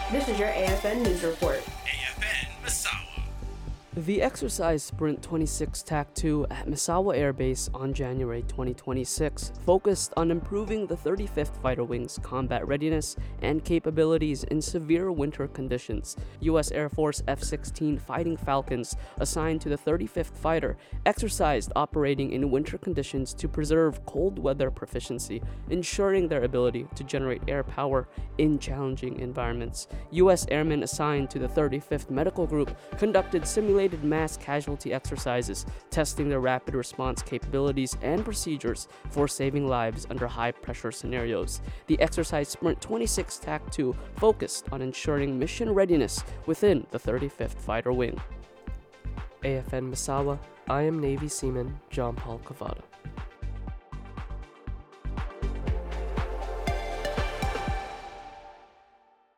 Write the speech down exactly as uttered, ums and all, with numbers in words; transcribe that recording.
This is your A F N News Report. A F N Misawa. The exercise Sprint twenty-six T A C two at Misawa Air Base on January twenty twenty-six focused on improving the thirty-fifth Fighter Wing's combat readiness and capabilities in severe winter conditions. U S Air Force F sixteen Fighting Falcons assigned to the thirty-fifth Fighter exercised operating in winter conditions to preserve cold weather proficiency, ensuring their ability to generate air power in challenging environments. U S airmen assigned to the thirty-fifth Medical Group conducted simulated mass casualty exercises, testing their rapid response capabilities and procedures for saving lives under high-pressure scenarios. The exercise Sprint twenty-six T A C two focused on ensuring mission readiness within the thirty-fifth Fighter Wing. A F N Misawa, I am Navy Seaman John Paul Cavada.